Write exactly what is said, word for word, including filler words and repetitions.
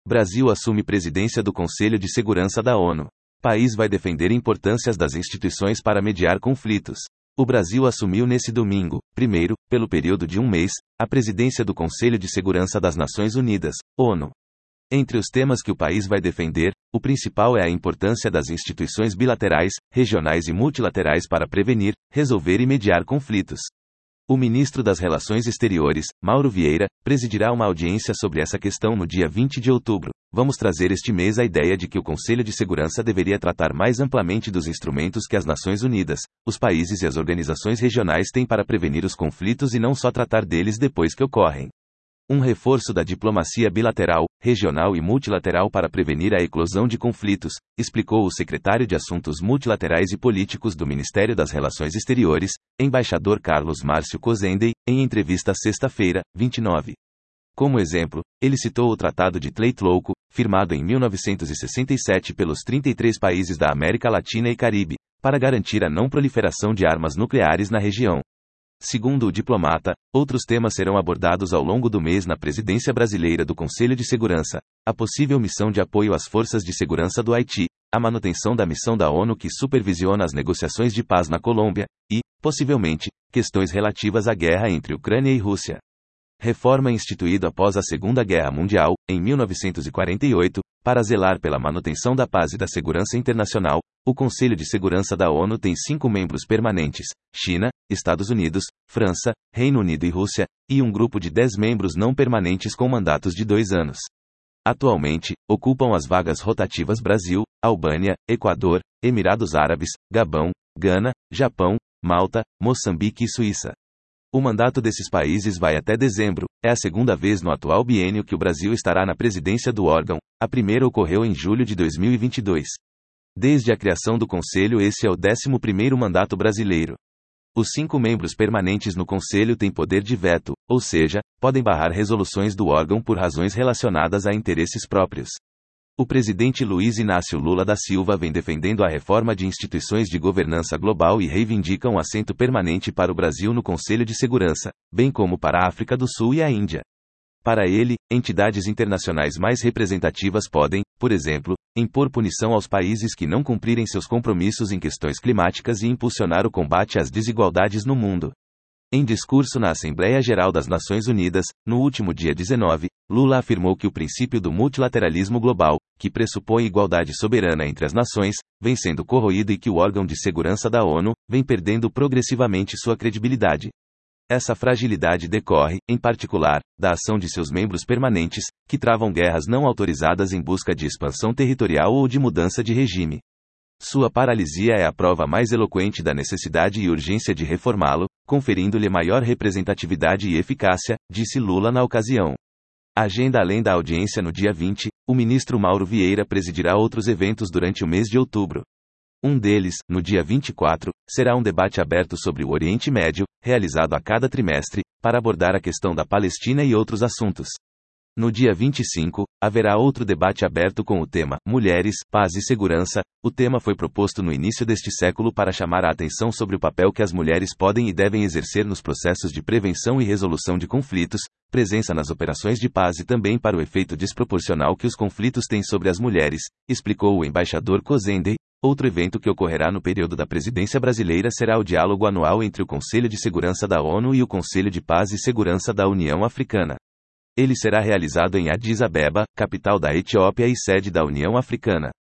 Brasil assume presidência do Conselho de Segurança da ONU. País vai defender importâncias das instituições para mediar conflitos. O Brasil assumiu nesse domingo, primeiro, pelo período de um mês, a presidência do Conselho de Segurança das Nações Unidas, ONU. Entre os temas que o país vai defender, o principal é a importância das instituições bilaterais, regionais e multilaterais para prevenir, resolver e mediar conflitos. O ministro das Relações Exteriores, Mauro Vieira, presidirá uma audiência sobre essa questão no dia vinte de outubro. Vamos trazer este mês a ideia de que o Conselho de Segurança deveria tratar mais amplamente dos instrumentos que as Nações Unidas, os países e as organizações regionais têm para prevenir os conflitos e não só tratar deles depois que ocorrem. Um reforço da diplomacia bilateral, regional e multilateral para prevenir a eclosão de conflitos, explicou o secretário de Assuntos Multilaterais e Políticos do Ministério das Relações Exteriores, embaixador Carlos Márcio Cozendey, em entrevista sexta-feira, vinte e nove. Como exemplo, ele citou o Tratado de Tlatelolco, firmado em mil novecentos e sessenta e sete pelos trinta e três países da América Latina e Caribe, para garantir a não proliferação de armas nucleares na região. Segundo o diplomata, outros temas serão abordados ao longo do mês na presidência brasileira do Conselho de Segurança: a possível missão de apoio às forças de segurança do Haiti, a manutenção da missão da ONU que supervisiona as negociações de paz na Colômbia, e, possivelmente, questões relativas à guerra entre Ucrânia e Rússia. Reforma instituída após a Segunda Guerra Mundial, em mil novecentos e quarenta e oito, para zelar pela manutenção da paz e da segurança internacional, o Conselho de Segurança da ONU tem cinco membros permanentes: China, Estados Unidos, França, Reino Unido e Rússia, e um grupo de dez membros não permanentes com mandatos de dois anos. Atualmente, ocupam as vagas rotativas Brasil, Albânia, Equador, Emirados Árabes, Gabão, Gana, Japão, Malta, Moçambique e Suíça. O mandato desses países vai até dezembro. É a segunda vez no atual biênio que o Brasil estará na presidência do órgão. A primeira ocorreu em julho de dois mil e vinte e dois. Desde a criação do Conselho, esse é o décimo primeiro mandato brasileiro. Os cinco membros permanentes no Conselho têm poder de veto, ou seja, podem barrar resoluções do órgão por razões relacionadas a interesses próprios. O presidente Luiz Inácio Lula da Silva vem defendendo a reforma de instituições de governança global e reivindica um assento permanente para o Brasil no Conselho de Segurança, bem como para a África do Sul e a Índia. Para ele, entidades internacionais mais representativas podem, por exemplo, impor punição aos países que não cumprirem seus compromissos em questões climáticas e impulsionar o combate às desigualdades no mundo. Em discurso na Assembleia Geral das Nações Unidas, no último dia dezenove, Lula afirmou que o princípio do multilateralismo global, que pressupõe igualdade soberana entre as nações, vem sendo corroído e que o órgão de segurança da ONU vem perdendo progressivamente sua credibilidade. Essa fragilidade decorre, em particular, da ação de seus membros permanentes, que travam guerras não autorizadas em busca de expansão territorial ou de mudança de regime. Sua paralisia é a prova mais eloquente da necessidade e urgência de reformá-lo, conferindo-lhe maior representatividade e eficácia, disse Lula na ocasião. Agenda: além da audiência no dia vinte, o ministro Mauro Vieira presidirá outros eventos durante o mês de outubro. Um deles, no dia vinte e quatro, será um debate aberto sobre o Oriente Médio, realizado a cada trimestre, para abordar a questão da Palestina e outros assuntos. No dia vinte e cinco, haverá outro debate aberto com o tema Mulheres, Paz e Segurança. O tema foi proposto no início deste século para chamar a atenção sobre o papel que as mulheres podem e devem exercer nos processos de prevenção e resolução de conflitos, presença nas operações de paz e também para o efeito desproporcional que os conflitos têm sobre as mulheres, explicou o embaixador Cozendey. Outro evento que ocorrerá no período da presidência brasileira será o diálogo anual entre o Conselho de Segurança da ONU e o Conselho de Paz e Segurança da União Africana. Ele será realizado em Addis Abeba, capital da Etiópia e sede da União Africana.